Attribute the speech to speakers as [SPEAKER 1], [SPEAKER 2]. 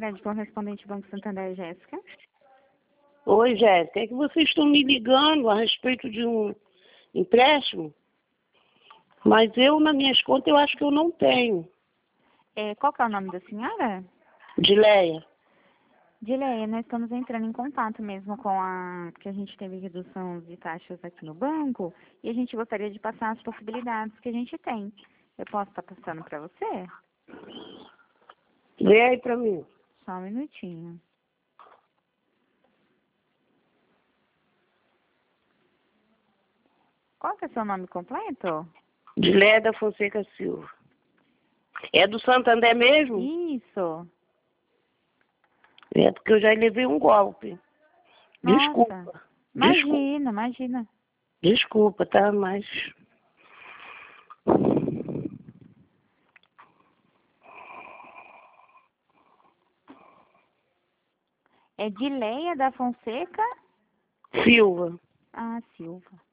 [SPEAKER 1] crédito correspondente ao Banco Santander, Jéssica.
[SPEAKER 2] Oi, Jéssica, é que vocês estão me ligando a respeito de um empréstimo, mas eu, nas minhas contas, eu acho que eu não tenho.
[SPEAKER 1] Qual que é o nome da senhora?
[SPEAKER 2] Dileia.
[SPEAKER 1] Dileia, nós estamos entrando em contato mesmo com porque a gente teve redução de taxas aqui no banco e a gente gostaria de passar as possibilidades que a gente tem. Eu posso estar passando para você?
[SPEAKER 2] Vê aí pra mim.
[SPEAKER 1] Só um minutinho. Qual que é o seu nome completo?
[SPEAKER 2] Dileia da Fonseca Silva. É do Santander mesmo?
[SPEAKER 1] Isso.
[SPEAKER 2] É porque eu já levei um golpe.
[SPEAKER 1] Nossa.
[SPEAKER 2] Desculpa.
[SPEAKER 1] Imagina, imagina.
[SPEAKER 2] Desculpa, tá? Mas...
[SPEAKER 1] É Dileia da Fonseca?
[SPEAKER 2] Silva.
[SPEAKER 1] Ah, Silva.